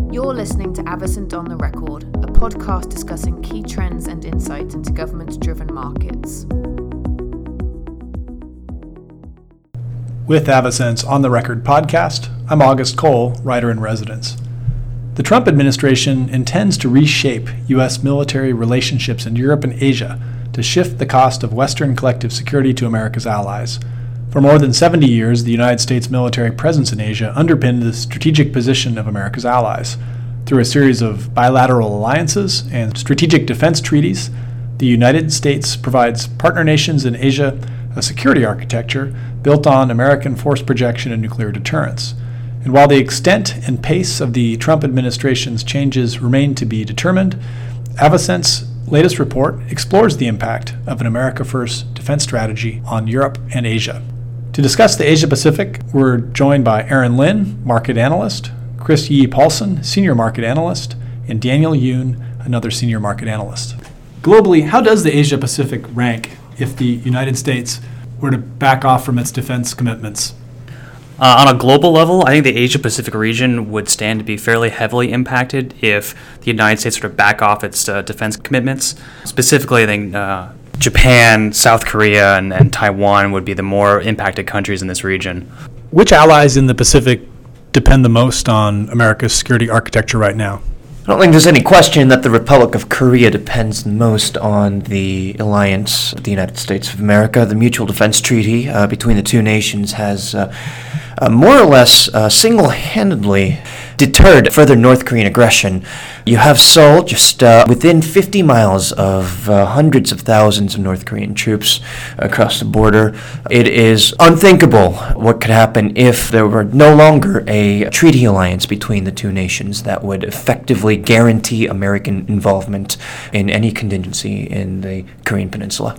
You're listening to Avasant on the Record, a podcast discussing key trends and insights into government-driven markets. With Avasant's On the Record podcast, I'm August Cole, writer-in-residence. The Trump administration intends to reshape U.S. military relationships in Europe and Asia to shift the cost of Western collective security to America's allies. For more than 70 years, the United States military presence in Asia underpinned the strategic position of America's allies. Through a series of bilateral alliances and strategic defense treaties, the United States provides partner nations in Asia a security architecture built on American force projection and nuclear deterrence. And while the extent and pace of the Trump administration's changes remain to be determined, Avasant's latest report explores the impact of an America First defense strategy on Europe and Asia. To discuss the Asia-Pacific, we're joined by Aaron Lin, market analyst, Chris Yee Paulson, senior market analyst, and Daniel Yoon, another senior market analyst. Globally, how does the Asia-Pacific rank if the United States were to back off from its defense commitments? On a global level, I think the Asia-Pacific region would stand to be fairly heavily impacted if the United States were to back off its defense commitments. Specifically, I think Japan, South Korea, and Taiwan would be the more impacted countries in this region. Which allies in the Pacific depend the most on America's security architecture right now? I don't think there's any question that the Republic of Korea depends most on the alliance of the United States of America. The Mutual Defense Treaty between the two nations has more or less single-handedly deterred further North Korean aggression. You have Seoul just within 50 miles of hundreds of thousands of North Korean troops across the border. It is unthinkable what could happen if there were no longer a treaty alliance between the two nations that would effectively guarantee American involvement in any contingency in the Korean Peninsula.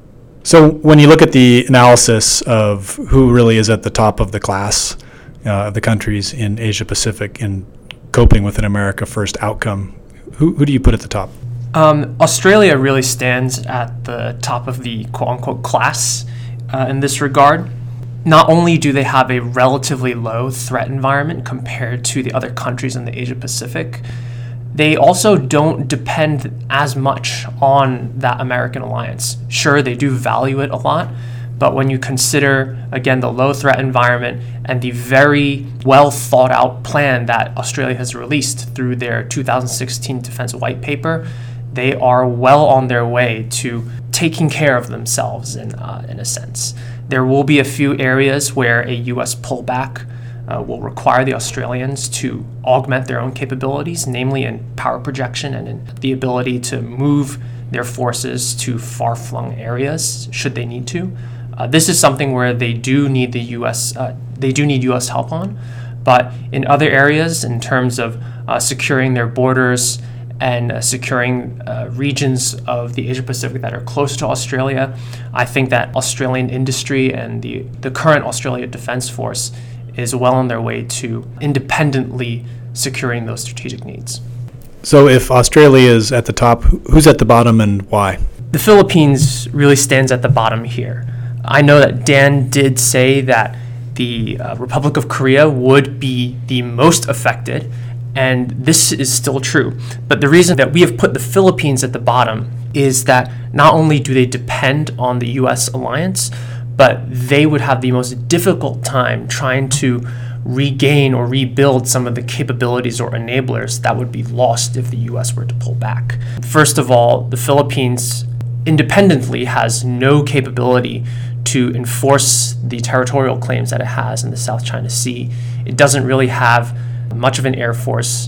So when you look at the analysis of who really is at the top of the class of the countries in Asia Pacific in coping with an America First outcome, who do you put at the top? Australia really stands at the top of the quote-unquote class in this regard. Not only do they have a relatively low threat environment compared to the other countries in the Asia Pacific, they also don't depend as much on that American alliance. Sure, they do value it a lot, but when you consider, again, the low threat environment and the very well thought out plan that Australia has released through their 2016 Defense White Paper, they are well on their way to taking care of themselves in a sense. There will be a few areas where a U.S. pullback will require the Australians to augment their own capabilities, namely in power projection and in the ability to move their forces to far-flung areas should they need to. This is something where they do need the U.S. U.S. help on, but in other areas, in terms of securing their borders and securing regions of the Asia Pacific that are close to Australia, I think that Australian industry and the current Australia Defence Force is well on their way to independently securing those strategic needs. So if Australia is at the top, who's at the bottom and why? The Philippines really stands at the bottom here. I know that Dan did say that the Republic of Korea would be the most affected, and this is still true. But the reason that we have put the Philippines at the bottom is that not only do they depend on the U.S. alliance, but they would have the most difficult time trying to regain or rebuild some of the capabilities or enablers that would be lost if the U.S. were to pull back. First of all, the Philippines independently has no capability to enforce the territorial claims that it has in the South China Sea. It doesn't really have much of an air force.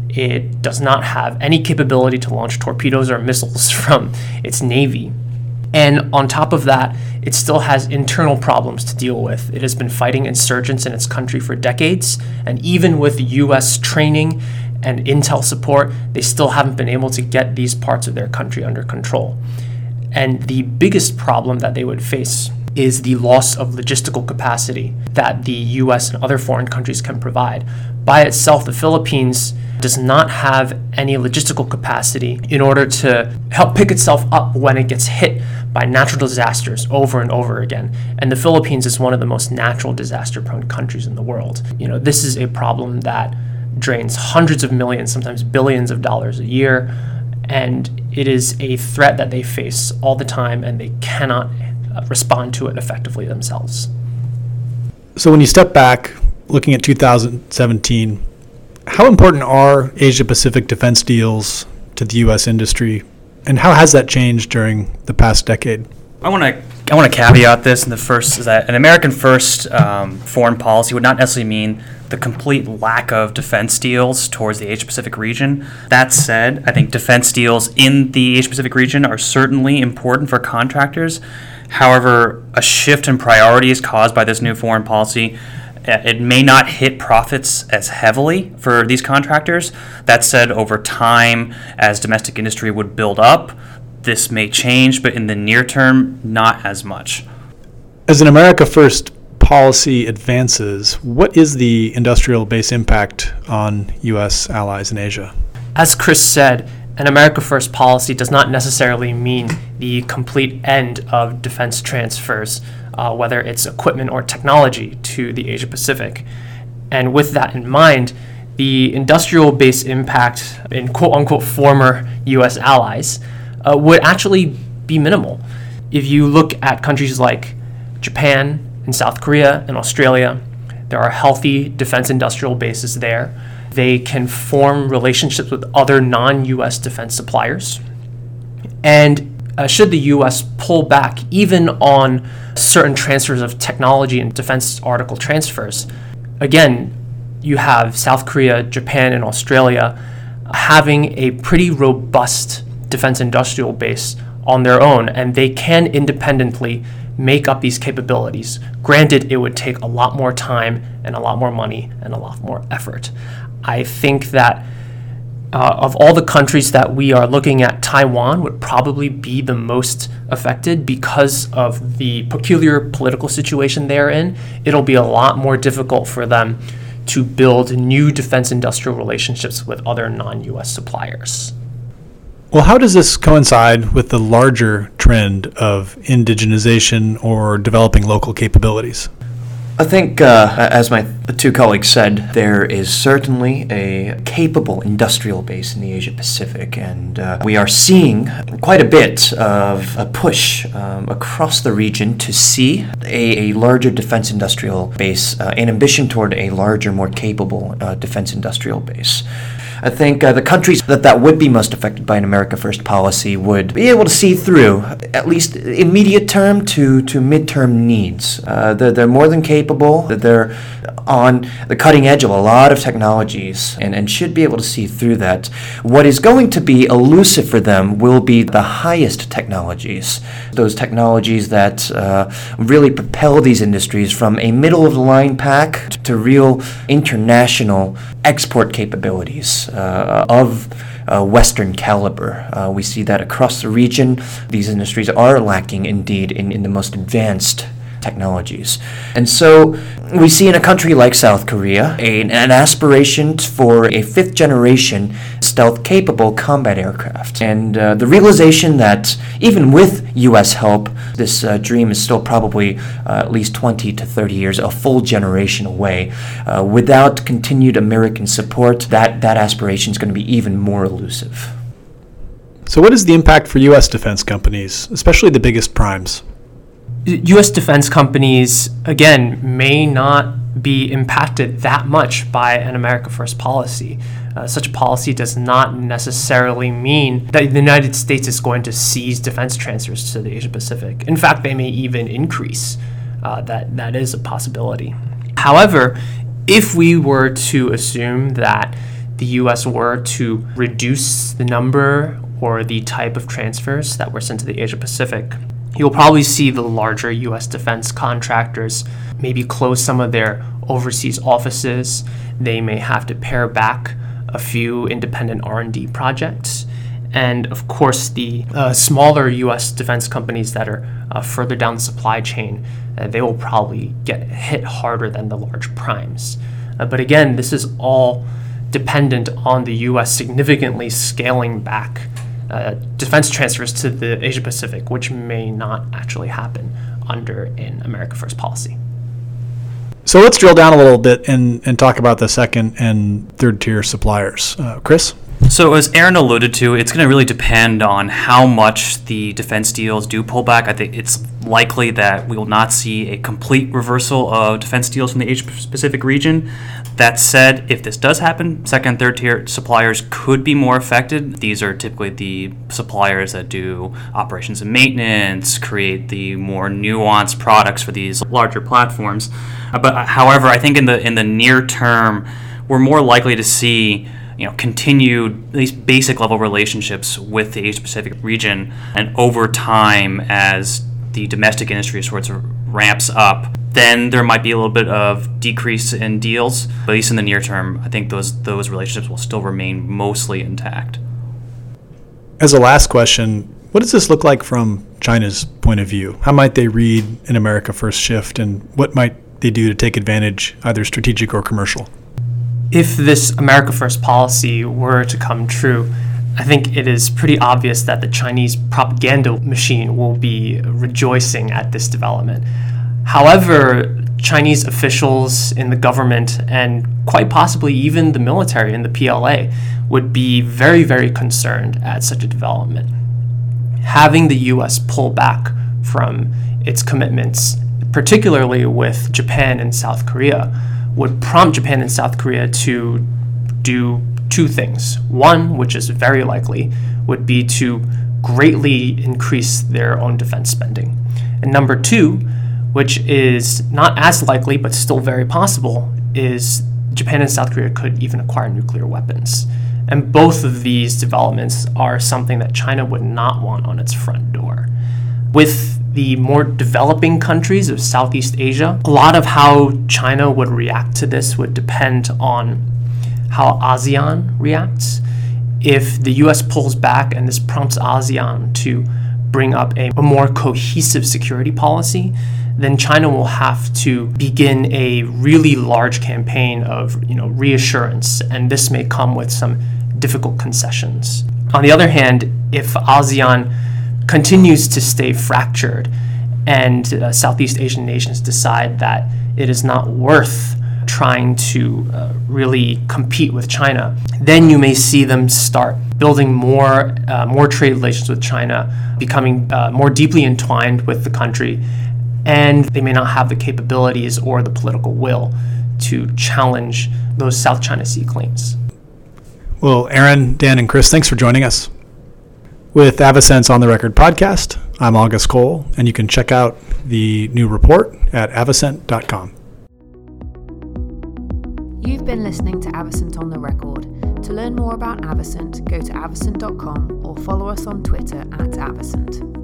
It does not have any capability to launch torpedoes or missiles from its navy. And on top of that, it still has internal problems to deal with. It has been fighting insurgents in its country for decades, and even with U.S. training and intel support, they still haven't been able to get these parts of their country under control. And the biggest problem that they would face is the loss of logistical capacity that the U.S. and other foreign countries can provide. By itself, the Philippines does not have any logistical capacity in order to help pick itself up when it gets hit by natural disasters over and over again. And the Philippines is one of the most natural disaster-prone countries in the world. This is a problem that drains hundreds of millions, sometimes billions of dollars a year, and it is a threat that they face all the time, and they cannot respond to it effectively themselves. So when you step back, looking at 2017, how important are Asia-Pacific defense deals to the U.S. industry, and how has that changed during the past decade? I want to caveat this, and the first is that an American first foreign policy would not necessarily mean the complete lack of defense deals towards the Asia-Pacific region. That said, I think defense deals in the Asia-Pacific region are certainly important for contractors. However, a shift in priorities caused by this new foreign policy, it may not hit profits as heavily for these contractors. That said, over time, as domestic industry would build up, this may change, but in the near term, not as much. As an America First policy advances, what is the industrial base impact on U.S. allies in Asia? As Chris said, an America First policy does not necessarily mean the complete end of defense transfers, whether it's equipment or technology, to the Asia Pacific. And with that in mind, the industrial base impact in quote-unquote former U.S. allies would actually be minimal. If you look at countries like Japan and South Korea and Australia, there are healthy defense industrial bases there. They can form relationships with other non-U.S. defense suppliers. And should the U.S. pull back even on certain transfers of technology and defense article transfers, again, you have South Korea, Japan, and Australia having a pretty robust defense industrial base on their own, and they can independently make up these capabilities. Granted, it would take a lot more time and a lot more money and a lot more effort. I think that of all the countries that we are looking at, Taiwan would probably be the most affected because of the peculiar political situation they're in. It'll be a lot more difficult for them to build new defense industrial relationships with other non-U.S. suppliers. Well, how does this coincide with the larger trend of indigenization or developing local capabilities? I think, as my two colleagues said, there is certainly a capable industrial base in the Asia-Pacific, and we are seeing quite a bit of a push across the region to see a larger defense industrial base, an ambition toward a larger, more capable defense industrial base. I think the countries that would be most affected by an America First policy would be able to see through, at least immediate term to midterm needs. They're more than capable, they're on the cutting edge of a lot of technologies and should be able to see through that. What is going to be elusive for them will be the highest technologies, those technologies that really propel these industries from a middle-of-the-line pack to real international export capabilities of Western caliber. We see that across the region. These industries are lacking indeed in the most advanced technologies. And so we see in a country like South Korea an aspiration for a fifth generation stealth-capable combat aircraft. And the realization that even with U.S. help, this dream is still probably at least 20 to 30 years, a full generation away. Without continued American support, that aspiration is going to be even more elusive. So what is the impact for U.S. defense companies, especially the biggest primes? U.S. defense companies, again, may not be impacted that much by an America First policy. Such a policy does not necessarily mean that the United States is going to seize defense transfers to the Asia Pacific. In fact, they may even increase. That is a possibility. However, if we were to assume that the U.S. were to reduce the number or the type of transfers that were sent to the Asia Pacific, you'll probably see the larger U.S. defense contractors maybe close some of their overseas offices. They may have to pare back a few independent R&D projects. And of course, the smaller U.S. defense companies that are further down the supply chain, they will probably get hit harder than the large primes. But again, this is all dependent on the U.S. significantly scaling back defense transfers to the Asia Pacific, which may not actually happen under an America First policy. So let's drill down a little bit and talk about the second and third tier suppliers. Chris? So as Aaron alluded to, it's going to really depend on how much the defense deals do pull back. I think it's likely that we will not see a complete reversal of defense deals from the Asia-Pacific region. That said, if this does happen, second and third tier suppliers could be more affected. These are typically the suppliers that do operations and maintenance, create the more nuanced products for these larger platforms. But however, I think in the near term, we're more likely to see continued, at least basic level relationships with the Asia-Pacific region, and over time, as the domestic industry sort of ramps up, then there might be a little bit of decrease in deals. But at least in the near term, I think those relationships will still remain mostly intact. As a last question, what does this look like from China's point of view? How might they read an America First shift, and what might they do to take advantage, either strategic or commercial? If this America First policy were to come true, I think it is pretty obvious that the Chinese propaganda machine will be rejoicing at this development. However, Chinese officials in the government and quite possibly even the military in the PLA would be very, very concerned at such a development. Having the U.S. pull back from its commitments, particularly with Japan and South Korea, would prompt Japan and South Korea to do two things. One, which is very likely, would be to greatly increase their own defense spending. And number two, which is not as likely but still very possible, is Japan and South Korea could even acquire nuclear weapons. And both of these developments are something that China would not want on its front door. With the more developing countries of Southeast Asia, a lot of how China would react to this would depend on how ASEAN reacts. If the US pulls back and this prompts ASEAN to bring up a more cohesive security policy, then China will have to begin a really large campaign of reassurance, and this may come with some difficult concessions. On the other hand, if ASEAN continues to stay fractured and Southeast Asian nations decide that it is not worth trying to really compete with China, then you may see them start building more trade relations with China, becoming more deeply entwined with the country, and they may not have the capabilities or the political will to challenge those South China Sea claims. Well, Aaron, Dan, and Chris, thanks for joining us. With Avasent's On the Record podcast, I'm August Cole, and you can check out the new report at avasent.com. You've been listening to Avasent On the Record. To learn more about Avasent, go to avasent.com or follow us on Twitter @Avasent.